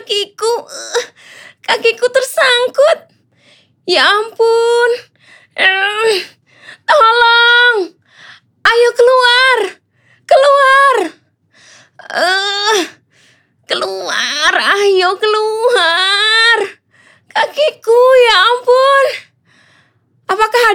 kakiku. Kakiku tersangkut. Ya ampun. Tolong. Ayo keluar. Keluar. Keluar. Ayo keluar. Kakiku, ya ampun. Apakah